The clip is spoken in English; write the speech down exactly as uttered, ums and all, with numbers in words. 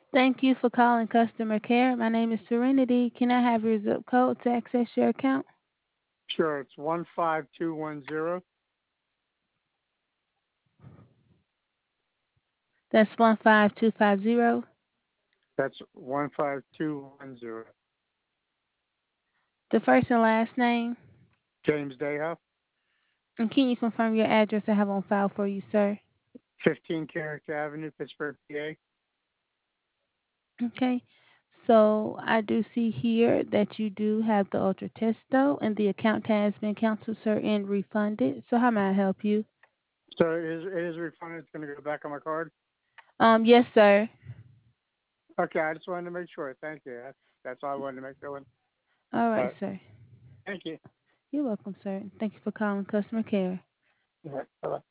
Thank you for calling customer care. My name is Serenity. Can I have your zip code to access your account? Sure, it's one five two one zero. That's one five two five zero. That's one five two one zero. The first and last name. James Dayhoff, And can you confirm your address I have on file for you, sir? fifteen Character Avenue, Pittsburgh, P A. Okay. So I do see here that you do have the Ultra Testo and the account has been canceled, sir, and refunded. So how may I help you? So it is, it is refunded. It's going to go back on my card. Um, yes, sir. Okay, I just wanted to make sure. Thank you. That's, that's all I wanted to make sure. All right, But sir. thank you. You're welcome, sir. Thank you for calling customer care. All right, bye-bye.